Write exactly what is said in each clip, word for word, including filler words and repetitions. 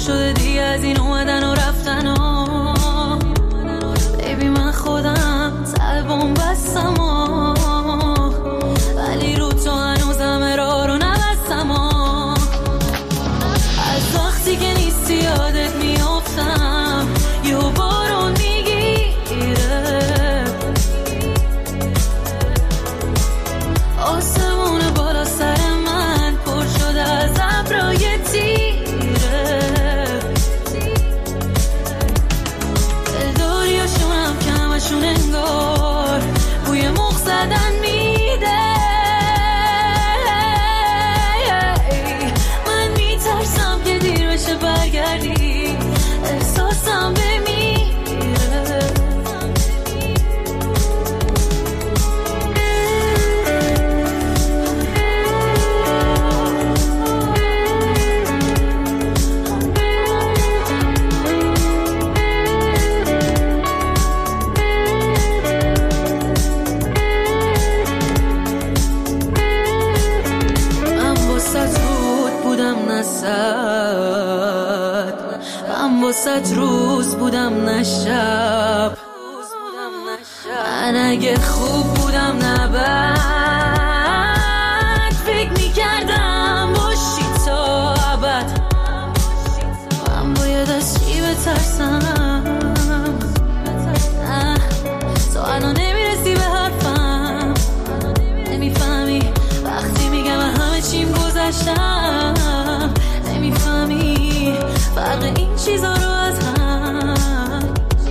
شده دیگه از این اومدن و رفتن ها. بیبی من خودم سلبم بستم ها، ولی رو تو هنوزم ارار رو نبستم ها. از وقتی که نیستی یادت میافتم، یه بارون میگیره، آسمون بالا سر من پر شده از ابرای تیره. دلداریاشونم که همشون انگار بوی مخ زدن میده. من میترسم که دیر بشه برگردی، احساسم بمیره. من واسه روز بودم نه شب، من اگه خوب بودم نه بد، فکر میکردم باشی تا ابد. من باید از چی بترسم؟ تو الان نمیرسی به حرفم، نمیفهمی وقتی میگم همه چیم گذشتم، نمیفهمی فرق این چیزا رو از هم.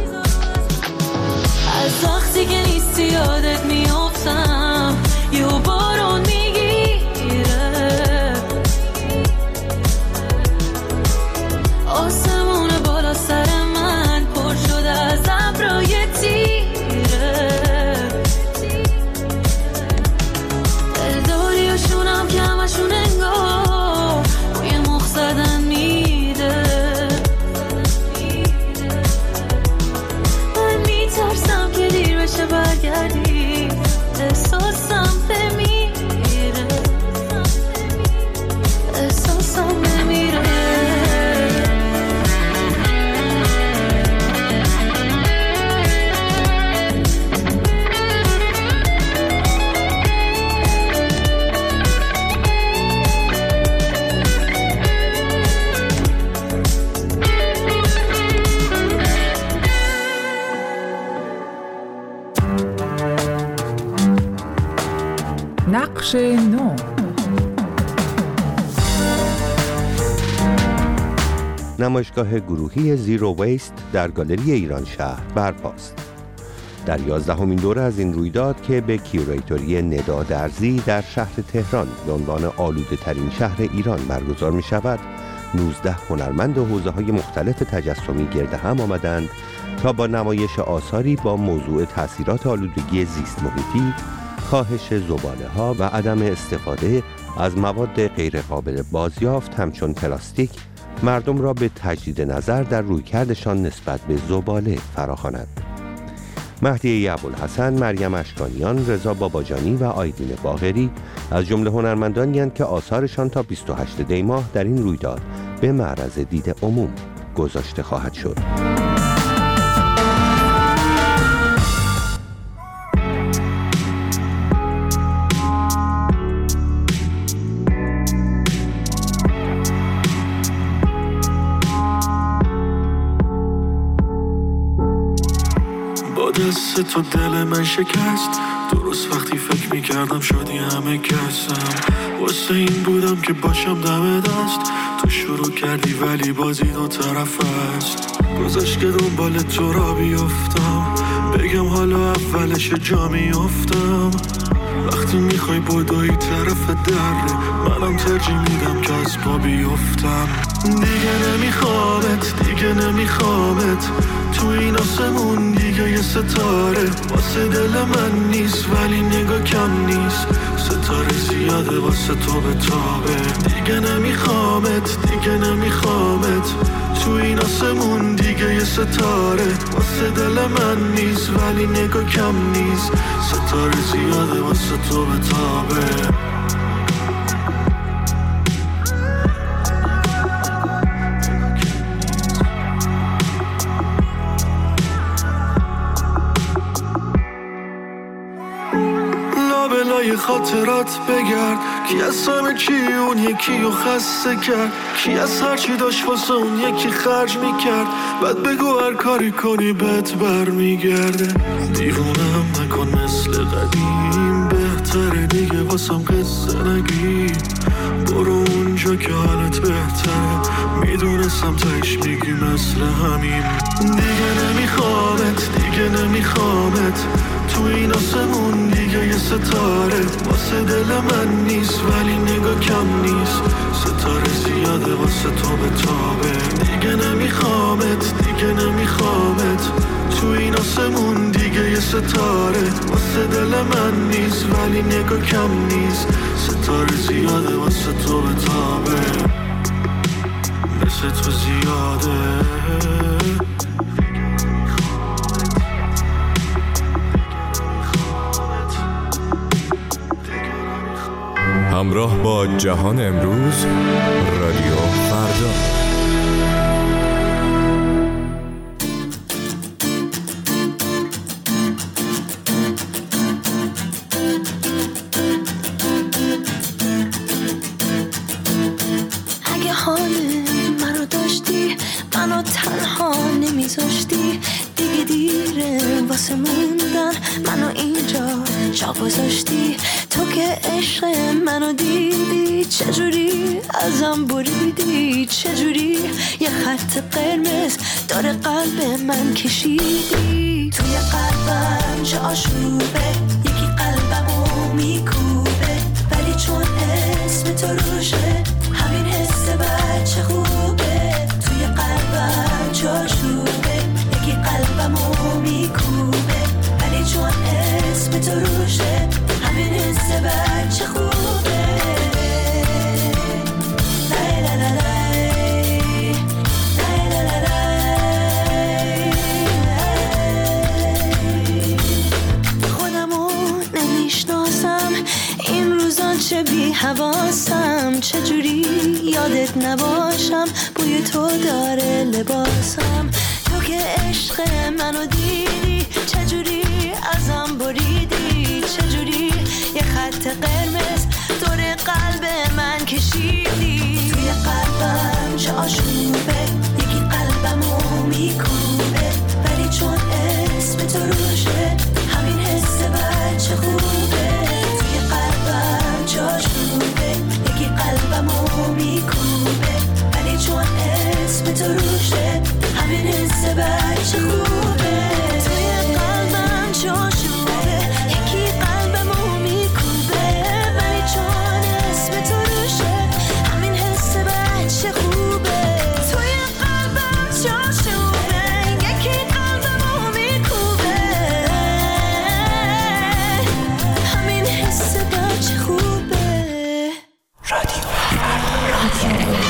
از وقتی که نیستی یادت میافتم، یه بارون میگیره، آسمون بالا سر من پر شده از ابرای تیره. دلداریاشونم که همشون انگار بوی مخ زدن میده. من میترسم که دیر بشه برگردی، احساسم بمیره، احساسم بمیره. نقش نو. نمایشگاه گروهی زیرو ویست در گالری ایران شهر برپاست. در یازدهمین دوره از این رویداد که به کیوریتوری ندا درزی در شهر تهران به عنوان آلوده ترین شهر ایران برگزار می شود، نوزده هنرمند و حوزه های مختلف تجسمی گرد هم آمدند تا با نمایش آثاری با موضوع تأثیرات آلودگی زیست محیطی، کاهش زباله‌ها و عدم استفاده از مواد غیرقابل بازیافت همچون پلاستیک مردم را به تجدید نظر در رویکردشان نسبت به زباله فراخواند. مهدی ابوالحسن، مریم اشکانیان، رضا باباجانی و آیدین باقری از جمله هنرمندانی اند که آثارشان تا بیست و هشتم دی ماه در این رویداد به معرض دید عموم گذاشته خواهد شد. دست تو دل من شکست، درست وقتی فکر میکردم شدی همه کسم. واسه این بودم که باشم دم دست، تو شروع کردی ولی بازی دو طرف است. گذاشت که دنبال تو را بیفتم، بگم حالا اولش جا میافتم. وقتی میخوای بدوی طرف دره، منم ترجیح میدم که از پا بیفتم. دیگه نمیخوامت، دیگه نمیخوامت، تو این آسمون دیگه یه ستاره واسه دل من نیست، ولی نگاه کم نیست. ستاره زیاده واسه تو به تابه. دیگه نمیخوامت، دیگه نمیخوامت، تو این آسمون دیگه یه ستاره واسه دل من نیست، ولی نگاه کم نیست. ستاره زیاده واسه تو به تابه. دنباله خاطرات بگرد. کی از همه چی اون یکی رو خسته کرد، کی از هرچی داشت واسه اون یکی خرج میکرد. بعد بگو هر کاری کنی بهت برمیگرده. دیوونم نکن مثل قدیم، بهتره دیگه واسم قصه نگی. برو اونجا که حالت بهتره، میدونستم تایش میگی مثل همین. دیگه نمیخوامت، دیگه نمیخوامت تو این آسمون دیگه یه ستاره واسه دل من نیست، ولی نگاه کم نیست. ستاره زیاده واسه تو به تابه. دیگه نمیخوامت، دیگه نمیخوامت تو این آسمون دیگه یه ستاره واسه دل من نیست، ولی نگاه کم نیست. ستاره زیاده واسه تو به تابه، مثل تو زیاده. همراه با جهان امروز، رادیو فردا. اگه حال منو داشتی، منو تنها نمیذاشتی، دیگه دیره واسه موندن، منو اینجا جا گذاشتی. تو که عشق منو دیدی، چجوری ازم بریدی، چجوری یه خط قرمز داره قلب من کشیدی. توی قلبم چه آشوبه، یکی قلبمو میکوبه، ولی چون اسم تو روشه همین حس بچه خوبه. توی قلبم چه آشوبه، یکی قلبمو میکوبه، ولی چون اسم تو روشه همین حس بچه خوبه. لای لای لای لای لای لای. خودمو نمیشناسم این روزا، چه بی حواسم، چجوری یادت نباشم، بوی تو داره لباسم. تو که عشق منو دیدی، چجوری ازم بریدی، چجوری یه خط قرمز دور قلب من کشیدی. توی قلبم چه آشوبه، یکی قلبمو میکوبه، ولی چون اسم تو روشه همین حس بچه خوبه. توی قلبم چه آشوبه، یکی قلبمو میکوبه، ولی چون اسم تو روشه همین حس بچه خوبه. توی قلبم چه آشوبه، یکی قلبمو میکوبه، ولی چون اسم تو روشه همین حس بچه خوبه. توی قلبم چه آشوبه، یکی قلبمو میکوبه، همین حس بچه خوبه. رادیو رادیو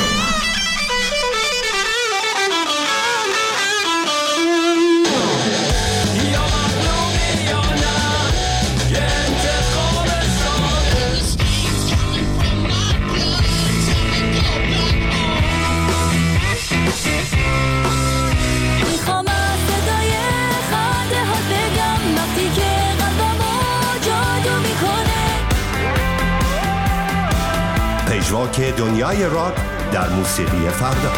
پژواک دنیای راک در موسیقی فردا.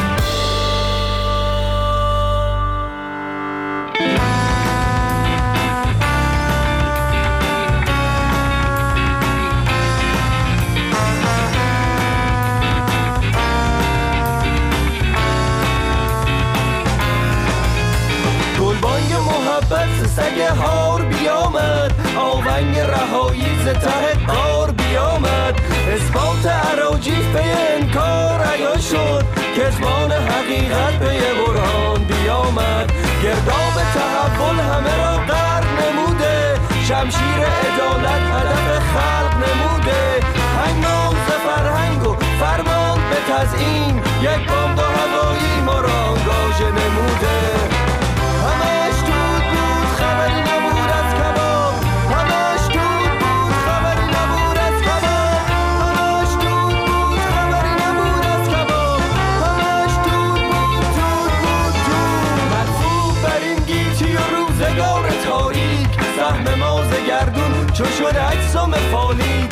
گلبانگ محبت سگ هار بیامد، آونگ رهایی ز ته قار بیامد. اثبات اراجیف به انکار عیان شد، کذبان حقیقت به برهان بیامد. گرداب تحول همه را غرق نموده، شمشیر عدالت هدف خلق نموده. هنگام ز فرهنگ و فرمان به تزیین، یک بمب هوایی ما را آنگاژه نموده. همش دود بود خبری نبود از کباب، همش دود بود خبری نبود از کباب، همش دود بود خبری نبود از کباب، همش دود بود دود بود دود. مرفوع بر این گیتی و روزگار تاریک، سهم ما ز گردون چو شد اجسام فانی.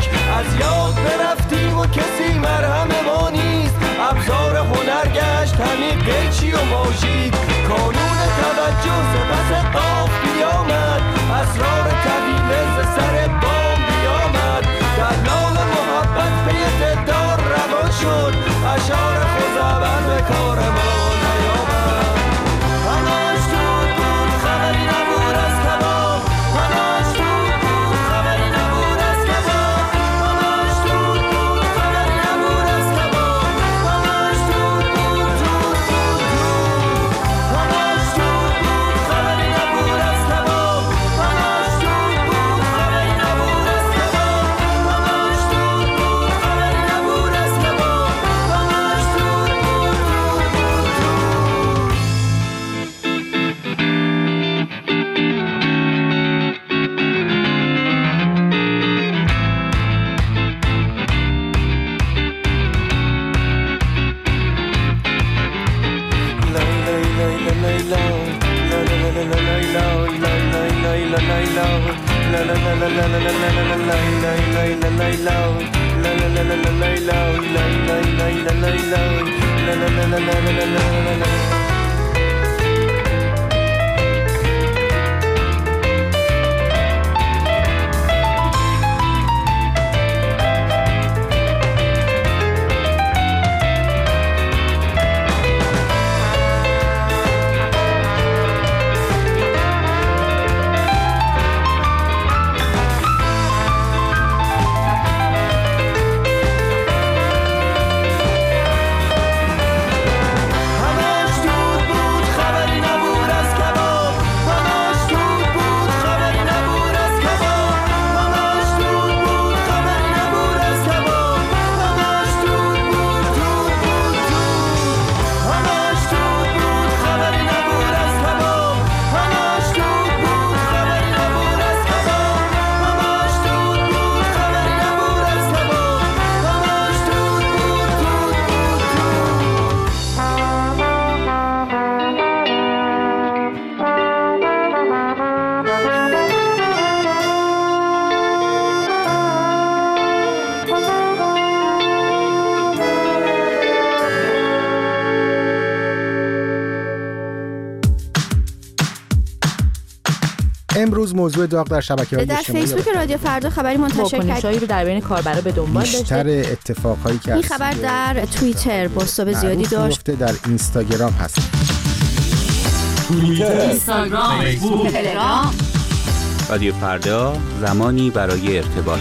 کسی مرهم ما نیست. ابزار هنر گشت همین قیچی و ماژید. کانون توجه سپس قاف بیامد، اسرار طویل ز سر بام بیامد. دلال محبت پی دلدار روان شد، اشعار خزعبل به کار ما نیامد. همش دود بود خبری نبود از کباب، همش دود بود خبری نبود از کباب، همش دود بود خبری نبود از کباب، همش دود بود دود بود دود، همش دود بود خبری نبود از کباب، همش دود بود خبری نبود از کباب، همش دود بود خبری نبود از کباب، همش دود بود امروز موضوع داغ در شبکه‌های اجتماعی در فیسبوک رادیو فردا خبری منتشر کرد. واکنش‌هایی رو در بین کاربرا به دنبال داشته. بیشتر اتفاقایی که این خبر در توییتر بازتاب زیادی داشت. در اینستاگرام هست. توییتر، اینستاگرام، فیسبوک، تلگرام. رادیو فردا، زمانی برای ارتباط.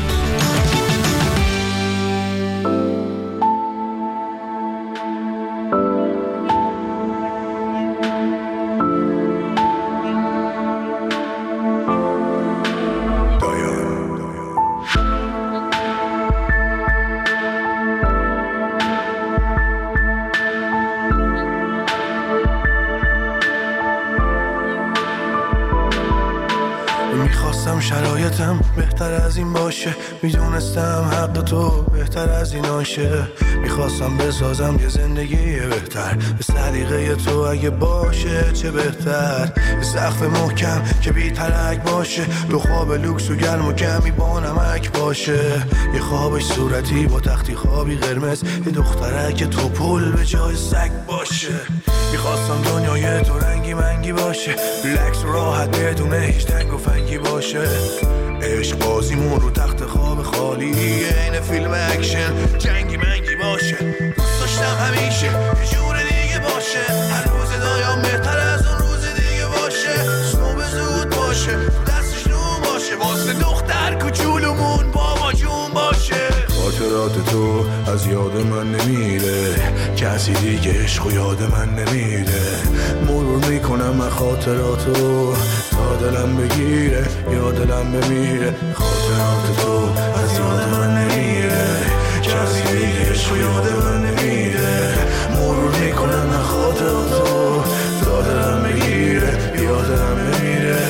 شرایطم بهتر از این باشه، میدونستم حق تو بهتر از این آشه. میخواستم بسازم یه زندگی بهتر به سلیقه تو، اگه باشه چه بهتر. یه سقف محکم که بی ترک باشه، دو خواب لوکس و گرم و کمی با نمک باشه. یه خوابش صورتی با تختی خوابی قرمز، یه دخترک تو پول به جای سگ باشه. میخواستم دنیای تو رنگی منگی باشه، ریلکس و راحت بدون هیچ تنگ و فنگی باشه. عشق بازیمون رو تخت خواب خالی، این فیلم اکشن جنگی منگی باشه. دوست داشتم همیشه یه جور دیگه باشه، هر روز دایم بهتر از اون روز دیگه باشه. صبح زود باشه، دستش نون باشه، واسه دختر کوچولومون بابا جون باشه. خاطرات تو از یاد من نمیره، کسی دیگه عشق و یاد من نمیره. مرور میکنم من خاطراتو تا دلم بگیره یا دلم بمیره. خاطرات تو از یاد من نمیره، کسی دیگه عشق و یاد من نمیره. مرور میکنم من خاطراتو تا دلم بگیره یا دلم بمیره.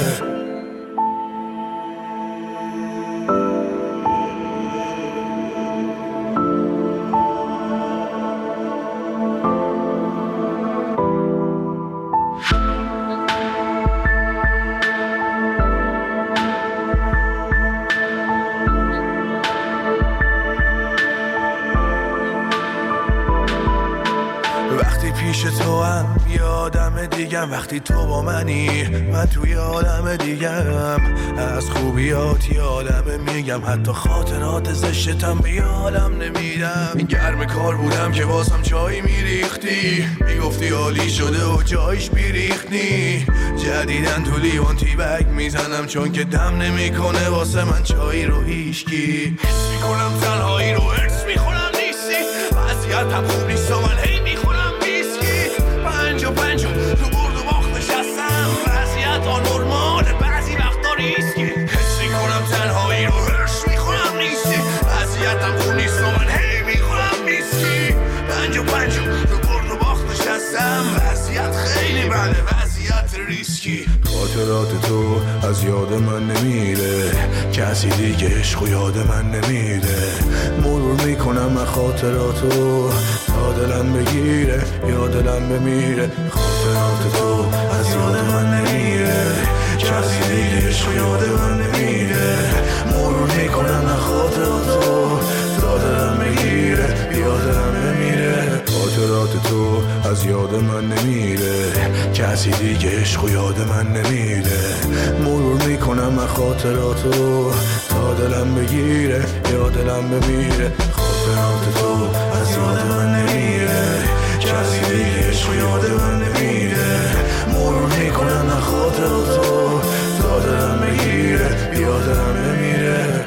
یه آدم دیگم وقتی تو با منی، من توی عالم دیگم. از خوبیات یه عالمه میگم، حتی خاطرات زشتم به یه عالم نمیدم. این گرم کار بودم که واسم چای میریختی، میگفتی عالی شده و جایش بیریختی. جدیدن تو لیوان تی بگ میزنم چون که دم نمیکنه واسه من چای رو هیشکی. حس میکنم تنهایی رو ارس میخونم نیستی، وضعیتم خوب نیست و من هی میخونم ویسکی. پنج و پنج تو برد و باخت نشستم، وضعیت آنورماله بعضی وقتا ریسکی. حس میکنم تنهایی رو ارس میخونم نیستی، وضعیتم خوب نیست و من هی میخونم ویسکی. پنج و پنج تو برد و باخت نشستم، وضعیت خیلی بده، وضعیت ریسکی. خاطرات تو از یاد من نمیره، کسی دیگه عشق و یاد من نمیره. مرور میکنم من خاطراتو تا دلم بگیره یا دلم بمیره. خاطرات تو از یاد من نمیره، کسی دیگه عشق و یاد من نمیره. مرور میکنم من خاطراتو تا دلم بگیره یا دلم بمیره. خاطرات تو از یاد من نمیره، کسی دیگه عشق و یاد من نمیره. مرور میکنم من خاطراتو تا دلم بگیره یا دلم بمیره. خاطرات تو از یاد من نمیره، کسی دیگه عشق و یاد من نمیره. مرور میکنم من خاطراتو تا دلم بگیره یا دلم بمیره.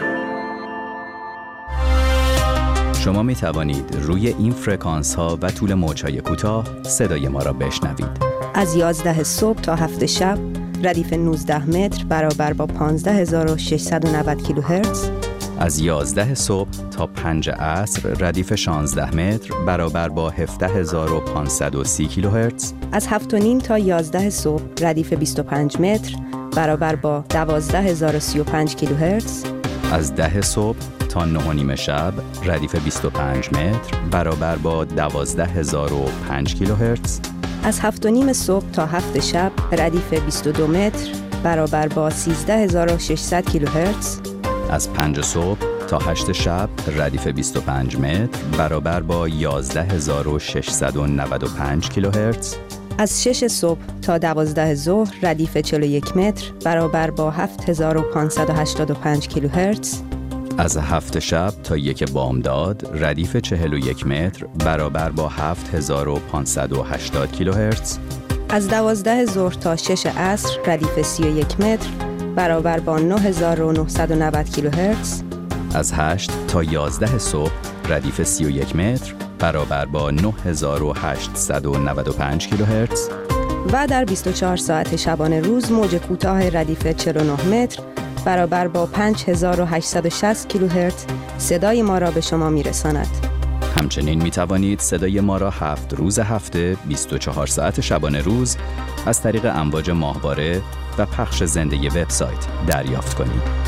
شما می توانید روی این فرکانس ها و طول موج‌های کوتاه صدای ما را بشنوید. از یازده صبح تا هفت شب ردیف نوزده متر برابر با پانزده هزار و ششصد و نود کیلوهرتز. از یازده صبح تا پنج عصر ردیف شانزده متر برابر با هفده هزار و پانصد و سی کیلوهرتز. از هفت و نیم تا یازده صبح ردیف بیست و پنج متر برابر با دوازده هزار و سی و پنج کیلوهرتز. از ده صبح تا نه و نیم شب ردیف بیست و پنج متر برابر با دوازده هزار و پنج کیلوهرتز. از هفت و نیم صبح تا هفت شب ردیف بیست و دو متر برابر با سیزده هزار و ششصد کیلوهرتز. از پنج صبح تا هشت شب ردیف بیست و پنج متر برابر با یازده هزار و ششصد و نود و پنج کیلوهرتز. از شش صبح تا دوازده ظهر ردیف چهل و یک متر برابر با هفت هزار و پانصد و هشتاد و پنج کیلوهرتز. از هفت شب تا یک بامداد ردیف چهل و یک متر برابر با هفت هزار و پانصد و هشتاد کیلوهرتز. از دوازده ظهر تا شش عصر ردیف سی و یک متر برابر با نه هزار و نهصد و نود کیلوهرتز. از هشت تا یازده صبح ردیف سی و یک متر برابر با نه هزار و هشتصد و نود و پنج کیلوهرتز. و در بیست و چهار ساعت شبانه روز موج کوتاه ردیف چهل و نه متر برابر با پنج هزار و هشتصد و شصت کیلوهرتز صدای ما را به شما میرساند. همچنین می توانید صدای ما را هفت روز هفته بیست و چهار ساعت شبانه روز از طریق امواج ماهواره و پخش زنده وبسایت دریافت کنید.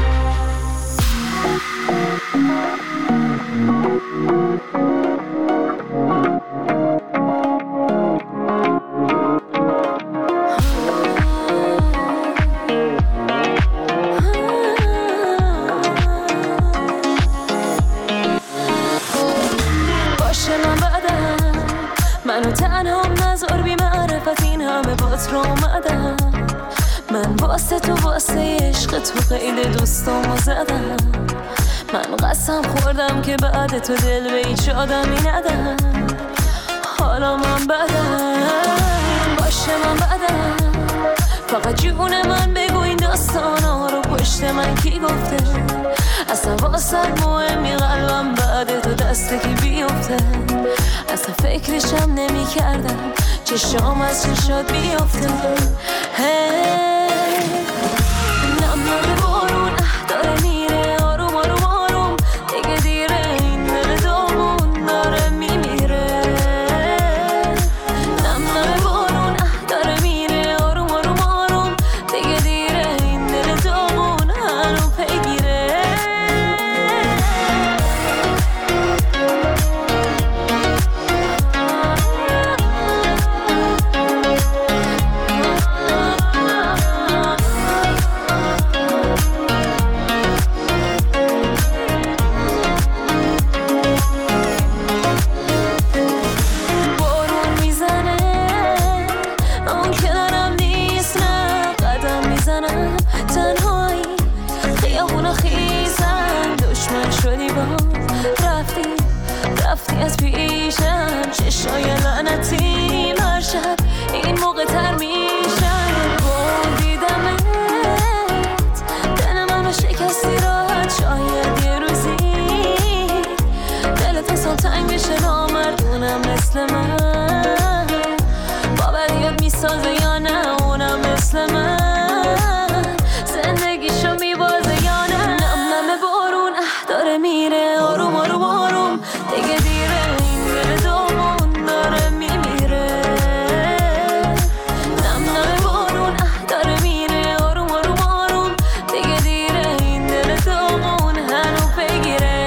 منو تنها نذار بی معرفت این همه بات رو اومدم. من واسه تو واسه عشق تو خیلی دوستامو زدم. من قسم خوردم که بعد تو دل به هیچ آدمی ندم. حالا من بدم باشه من بدم. فقط جون من بگو این داستانا رو پشت من کی گفته. اصلا واسه مهمی قلبم بعد تو دست کی بیفته. اصلا فکرشم نمی کردم چشام از چشات بیفته. هی نم نم بارون داره میره آروم آروم آروم. دیگه دیره این دل دامون داره میمیره. نم نم بارون داره میره آروم آروم آروم. دیگه دیره این دل دامون هنو پیگیره. میاد پیشم، چشای لعنتی هر شب این موقع تر میشن. دیدمت دل منو شکستی راحت، شاید یه روزی دلت اصلا تنگ بشه نامردونم مثل من. باوریت میسازه یا نه اونم مثل من، زندگیشو میبازه یا نه. نم نم بارون اه داره میره آروم آروم آروم، دیگه دیره این دل دومون داره میمیره. نم نم بارون اه داره میره آروم آروم آروم، دیگه دیره این دل دومون هنو بگیره.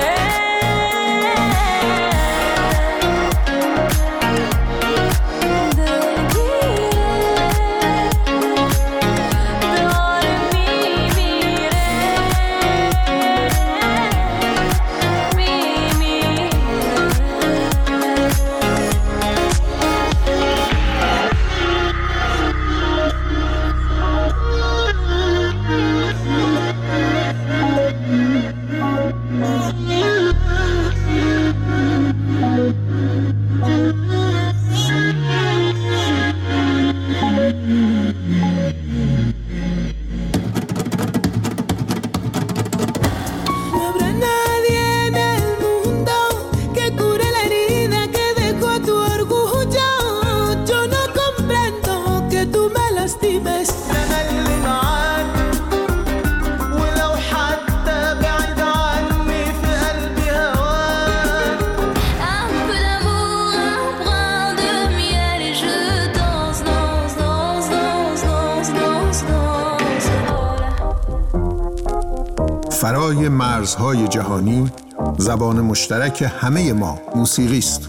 فرای مرزهای جهانی، زبان مشترک همه ما موسیقی است.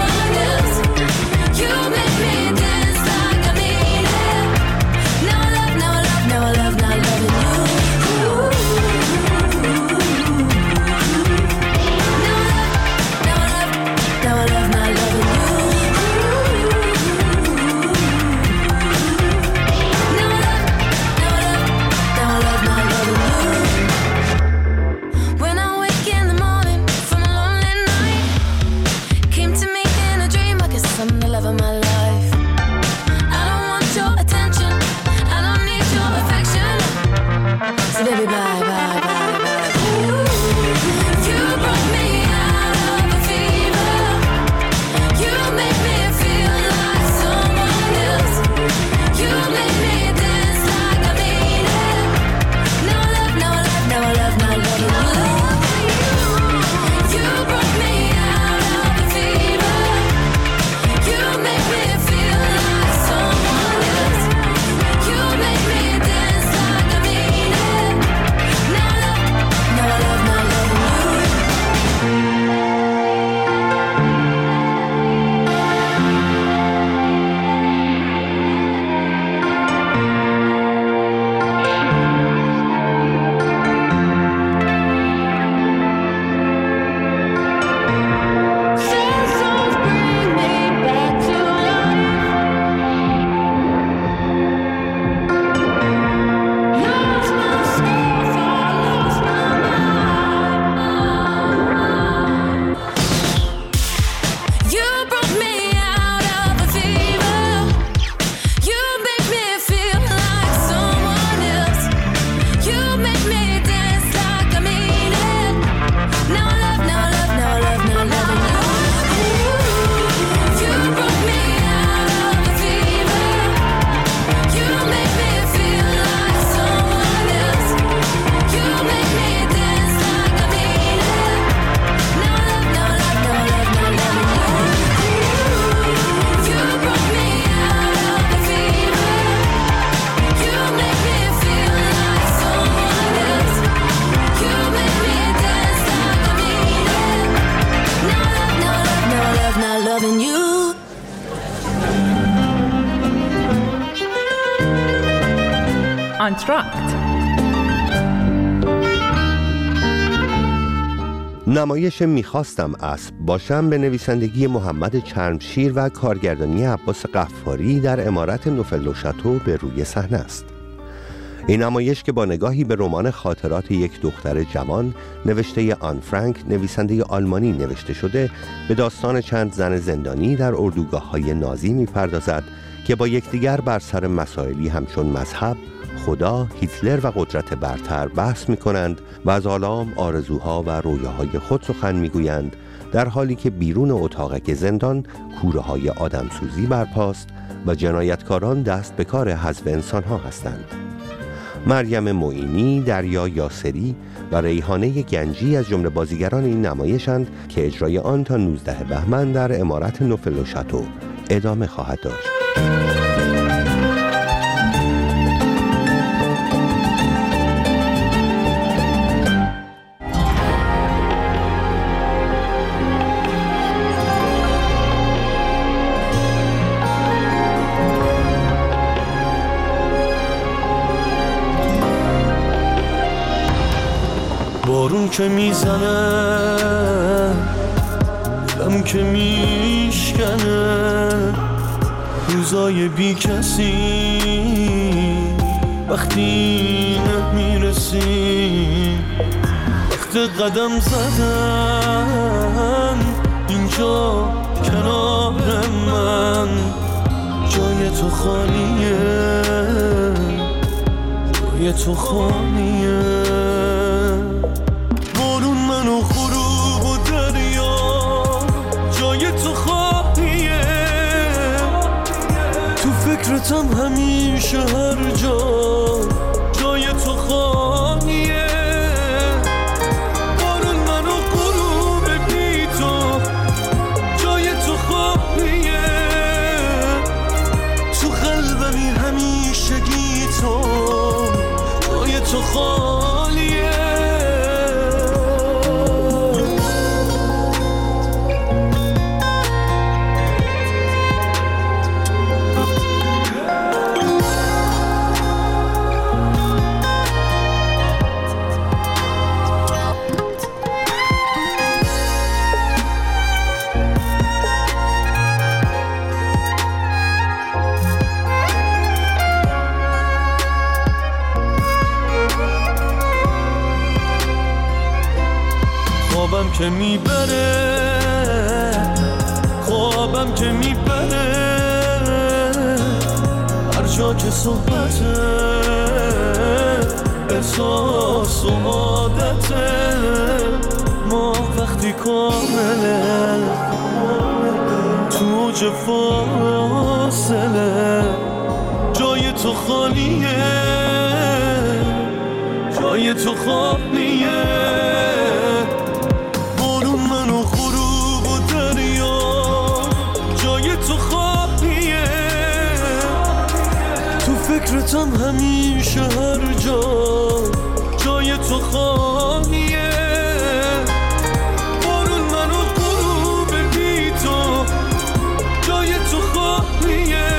Now آنتراکت. نمایش میخواستم اسب باشم به نویسندگی محمد چرمشیر و کارگردانی عباس غفاری در عمارت نوفل شاتو به روی صحنه است. این نمایش که با نگاهی به رمان خاطرات یک دختر جوان نوشته آن فرانک نویسنده آلمانی نوشته شده، به داستان چند زن زندانی در اردوگاه‌های نازی می‌پردازد که با یکدیگر بر سر مسائلی همچون مذهب، خدا، هیتلر و قدرت برتر بحث می‌کنند و از آلام، آرزوها و رویاهای خود سخن می‌گویند، در حالی که بیرون اتاقک زندان کوره‌های آدمسوزی برپاست و جنایتکاران دست به کار حذف انسان‌ها هستند. مریم معینی، دریا یاسری و ریحانه گنجی از جمله بازیگران این نمایشند که اجرای آن تا نوزدهم بهمن در عمارت نوفل شاتو ادامه خواهد داشت. بارون که میزنه، غم که میشکنه، روزای بی کسی وقتی نمیرسی، وقت قدم زدن اینجا کنار من، جای تو خالیه، جای تو خالیه. بارون من و غروب و دریا جای تو خالیه، تو فکرتم همیشه هر جا جای تو خالیه. بارون من و غروب بی تو جای تو خالیه، تو قلبمی همیشگی تو جای تو خالیه. خوابم که میبره، خوابم که میبره، هر جا که صحبته، احساس و عادته، ما وقتی کامله، تو چه فاصله، جای تو خالیه، جای تو خالیه. فکرتم همیشه هر جا جای تو خالیه. بارون من و غروب بی تو جای تو خالیه،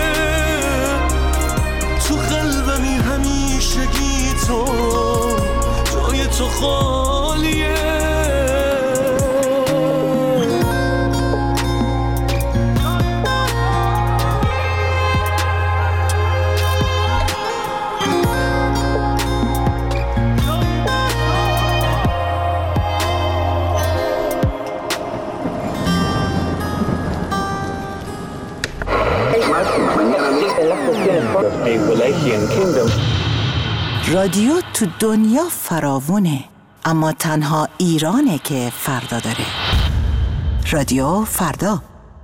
تو قلبمی همیشگی تو جای تو خالیه. رادیو تو دنیا فراوونه، اما تنها ایرانه که فردا داره. رادیو فردا.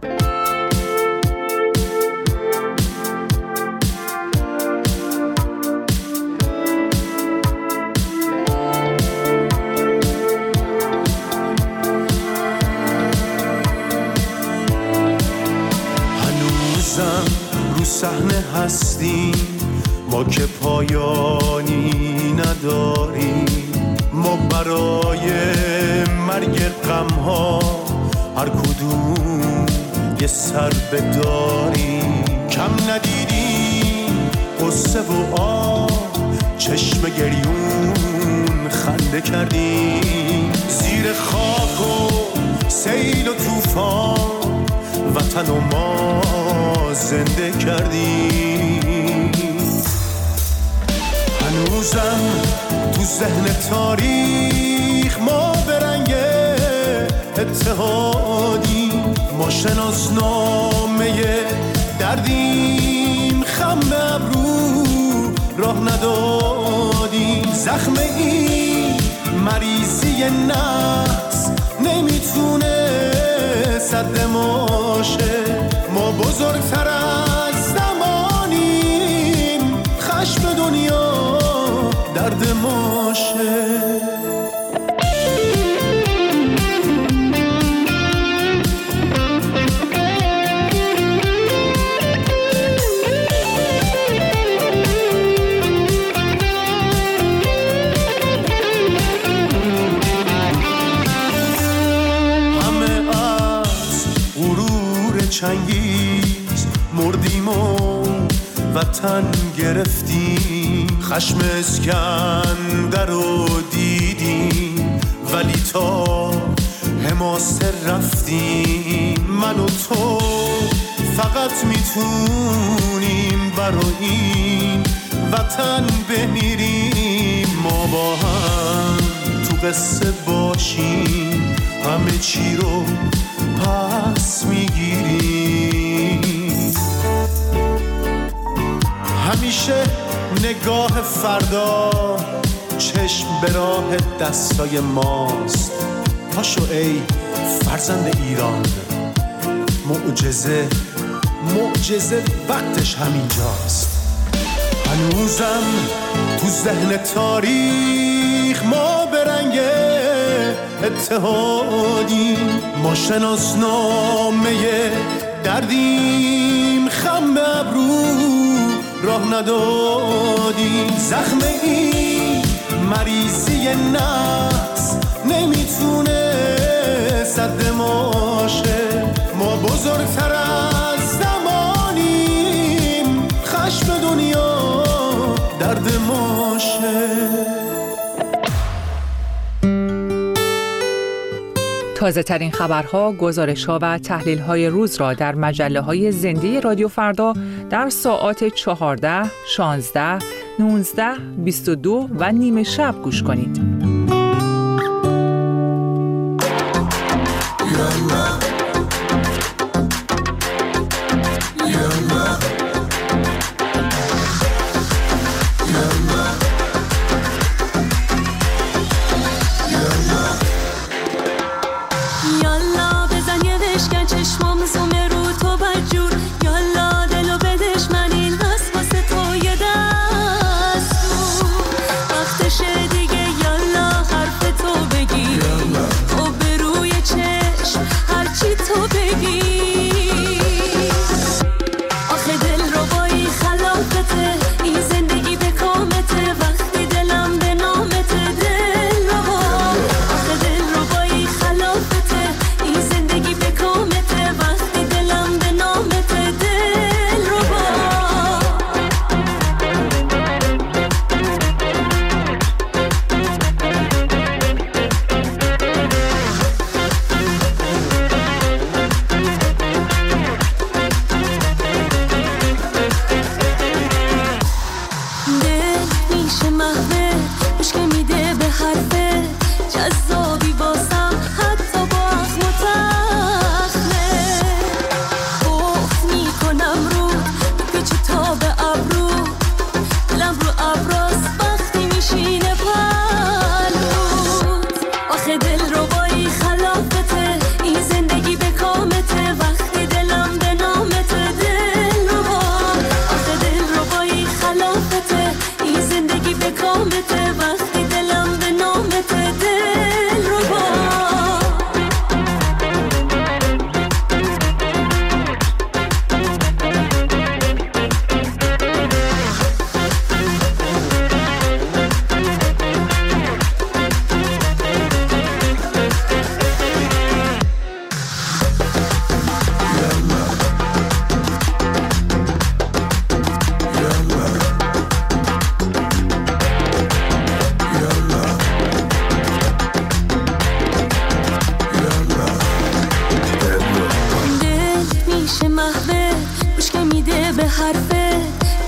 هنوزم رو صحنه هستیم، ما که پایانی نداریم، ما برای مرگ غم‌ها هر کدوم یه سر بداریم. کم ندیدیم قصه و آه چشم گریون خنده کردیم، زیر خاک و سیل و طوفان وطن و ما زنده کردیم. هنوزم تو ذهن تاریخ ما به رنگ اتحادی، ما شناسنامه دردیم، خم ابرو راه ندادیم. زخم این مریضی نفس نمیتونه سد ما شه، ما بزرگتر از زمانیم، خشم دنیا درد ما شه. چنگیز مردیم و وطن گرفتیم، خشم اسکندر رو دیدیم ولی تا حماسه رفتیم. من و تو فقط میتونیم برای این وطن بمیریم، ما با هم تو قصه باشیم، همه چی رو پس میگیریم. همیشه نگاه فردا چشم به راه دستای ماست. پاشو ای فرزند ایران، معجزه معجزه وقتش همینجاست. هنوزم تو ذهن تاریخ ما به رنگ اتحادیم، ما شناسنامه دردیم، خم ابرو راه ندادیم. زخم این مریضی نفس نمیتونه سد ما شه، ما بزرگتر از زمانیم، خشم دنیا درد ما شه. تازه ترین خبرها، گزارش‌ها و تحلیل‌های روز را در مجله‌های زنده رادیو فردا در ساعات چهارده، شانزده، نوزده، بیست و دو و نیمه شب گوش کنید. دیگه یالا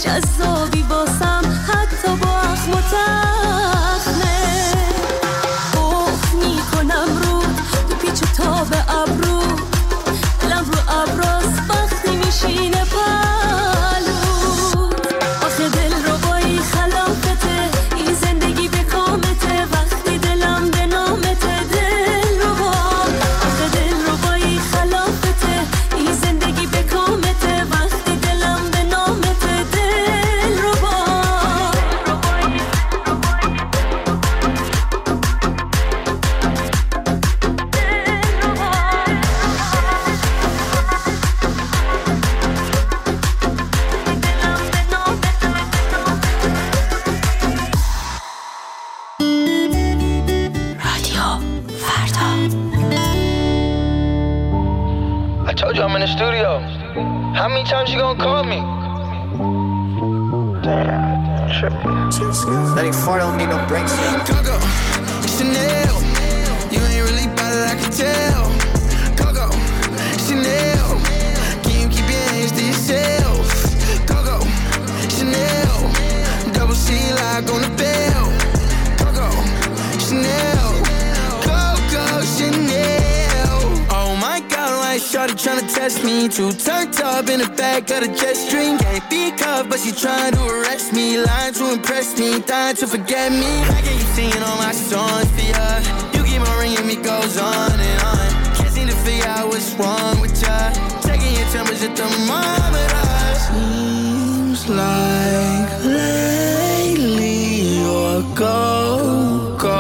جذابی واسم حتی با اخم و تخمه اوه میکنم رو تو پیچ و تاب ابرو دلم رو ابراز وقتی میشینه پلو آخه دل رو بایی خلافته این زندگی به کامته وقتی دلم به نامته دل رو با آخه دل رو بایی خلافته این زندگی به کامته وقتی دلم به نامته دل رو با I told you I'm in the studio. How many times you gonna call me? Damn, tripping. Letting fart don't need no brakes. Coco, Chanel, you ain't really bad it, I can tell. Coco, Chanel, can you keep your hands to yourself? Coco, Chanel, double C lock on the bell. Coco, Chanel, Coco, Chanel. Oh my God, like shorty tryna test me. Too turned up in the back of the jet stream. Can't be cuffed, but she trying to arrest me. Lying to impress me, dying to forget me. I get you singing all my songs for ya. You keep on ringing me, goes on and on. Can't seem to figure out what's wrong with ya. Checking your temperature thermometer. Seems like lately you're go, go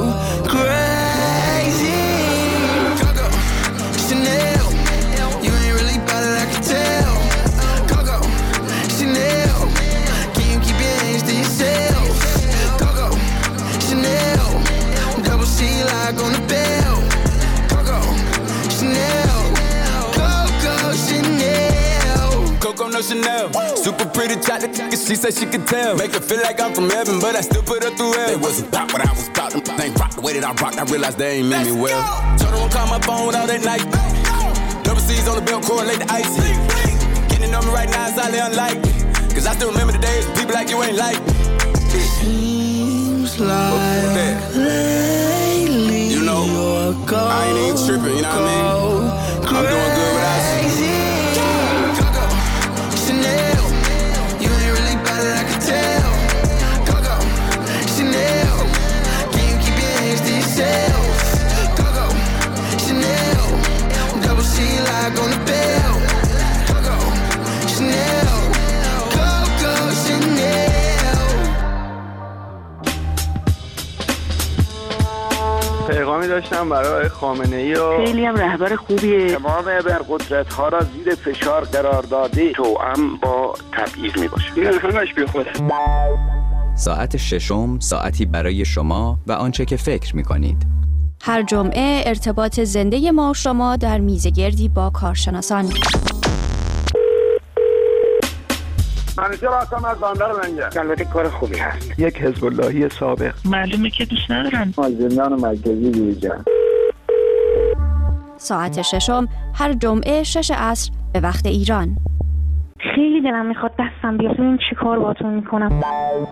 crazy. Coco, Chanel, you ain't really bad it, I can tell. Coco, Chanel, can you keep your hands to yourself? Coco, Chanel, double C lock on the bell. Coco, Chanel, Coco, Chanel. Coco no Chanel, super pretty chocolate, she said she could tell. Make her feel like I'm from heaven, but I still put her through hell. They wasn't about what I was about, them ain't rock the way that I rocked, I realized they ain't mean me well. Told her won't call my phone all that night. Double C's on the belt, correlate the ice. Getting on me right now is highly unlikely, cause I still remember the days when people like you ain't like me. Seems like lately you know, I ain't even tripping, you know what I mean? I'm doing good without you. Coco, Chanel, you ain't really bad it, I can tell. Coco, Chanel, can you keep your hands to yourself? Coco, Chanel, double C lock on the bell. Coco, Chanel, Coco, Chanel. پیغامی داشتم برای خامنه‌ای و خیلی هم رهبر خوبیه. تمام ابرقدرت ها را زیر فشار قرار داده توأم با تبعیض میباشه. این همش بی خوده. ساعت ششم ساعتی برای شما و آنچه که فکر می‌کنید. هر جمعه ارتباط زنده ما و شما در میزگردی با کارشناسان. منیجر هستم از بندر منگه. البته کار خوبی هست. یک حزب اللهی سابق. معلومه که دوست ندارن. زندان مرکزی دیجا. ساعت ششم هر جمعه شش عصر به وقت ایران. خیلی دلم میخواد دستم بیاد ببینم چی کار باهاتون میکنم.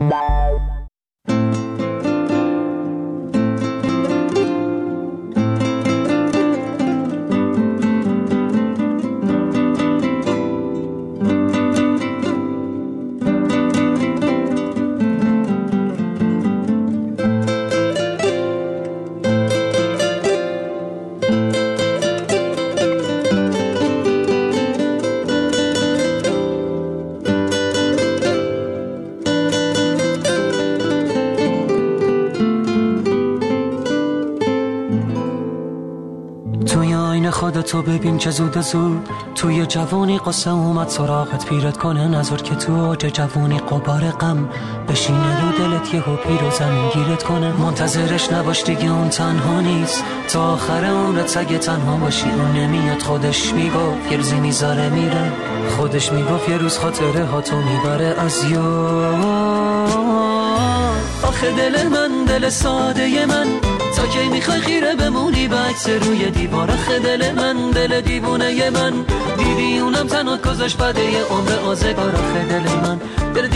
خودتو ببین چه زود زود توی جوانی قصه اومد سراغت پیرت کنه نظر که تو اوج جوانی قبار غم بشینه رو دلت یهو پیر و زمین گیرت کنه منتظرش نباش دیگه اون تنها نیست تا آخر عمرت اگه تنها باشی اون نمیاد خودش میگفت یه روزی میذاره میره خودش میگفت یه روز خاطره ها تو میبره از یاد آخه دل من دل ساده من تا کی میخوای خیره بمونی به عکس روی دیوار آخه دل من دل دیوونه من دیدی اونم تنها گذاشت بده یه عمر آزگار آخه دل من دل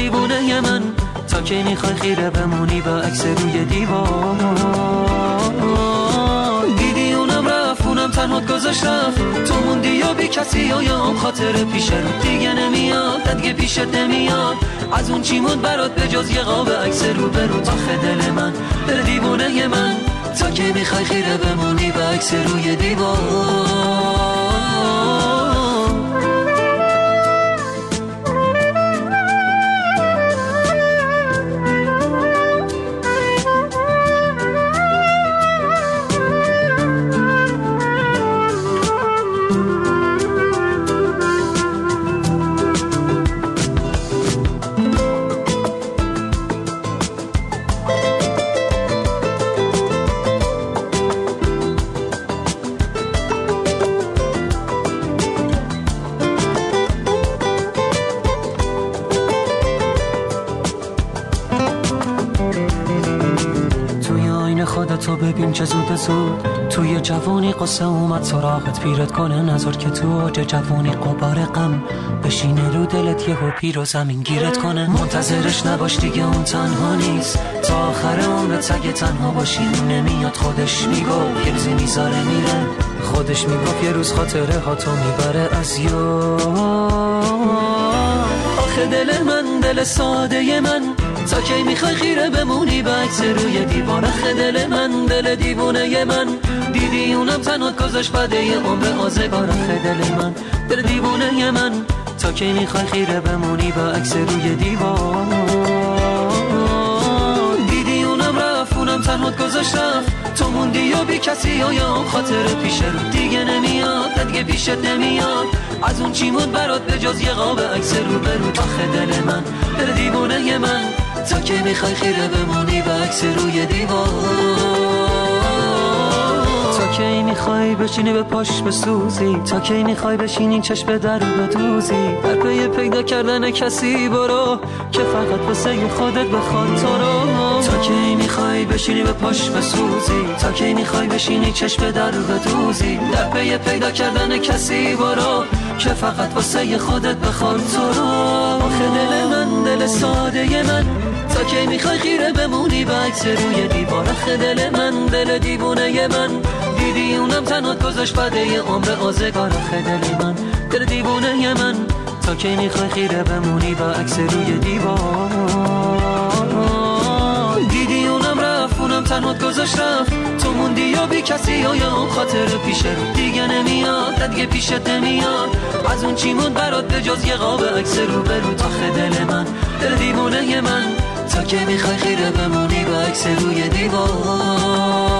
تا که میخوای خیره بمونی با عکس روی دیوار. دیدی اونم رفت اونم تنهات گذاشت رفت، تو موندی یا بی کسی و یا هم خاطر پیش رو دیگه نمیاد دیگه پیشت نمیاد. از اون چی موند برات به جز یه قاب عکس رو به رو تاخه دل من دل دیوونه من، تا که میخوای خیره بمونی با عکس روی دیوار. تو ببین چه زود زود توی جوانی قصه اومد سراغت پیرت کنه، نظر که تو اوج جوانی قبار غم بشینه رو دلت یهو پیر و زمین گیرت کنه. منتظرش نباش دیگه اون تنها نیست، تا آخر عمرت اگه تنها باشی نمیاد. خودش میگفت یه روزی میذاره میره، خودش میگفت یه روز خاطره ها تو میبره از یاد. آخه دل من دل ساده من، تا کی میخوای خیره بمونی با عکس روی دیوار. آخه دل من دل دیوونه من، دیدی اونم تنها گذاشت بده یه عمر آزگار. آخه دل من دل دیوونه من، تا کی میخوای خیره بمونی با عکس روی دیوار. دیدی اونم رفت اونم تنها گذاشت رفت، تو موندی یا بی کسی و یا هم خاطر پیش رو دیگه نمیاد دیگه پیشت نمیاد. از اون چی موند برات به جز یه قاب عکس رو به رو. آخه دل من دل دیوونه من، تا که میخوای خیره بمونی با عکس روی دیوار. تا کی میخوای بشینی به پاش بسوزی، تا کی میخوای بشینی چشم در رو بدوزی. در پی پیدا کردن کسی برو که فقط واسه خودت بخواد تو رو. تا کی میخوای بشینی به پاش بسوزی، تا کی میخوای بشینی چشم در رو بدوزی. در پی پیدا کردن کسی برو که فقط واسه خودت بخواد تو رو. آخه دل من دل ساده من، تا کی میخوای خیره بمونی با عکس روی دیوار. آخه دل من دل دیوونه من، دیدی اونم تنها گذاشت بده یه عمر آزگار. آخه دل من دل دیوونه من، تا کی میخوای خیره بمونی با عکس روی دیوار. دیدی اونم رفت اونم تنها گذاشت رفت، تو موندی یا بی کسی و یا هم خاطر پیش رو دیگه نمیاد دیگه پیشت نمیاد. از اون چی موند برات به جز یه قاب عکس رو به رو. آخه دل من دل دیوونه من، تا که میخوای خیره بمونی با عکس روی دیوار.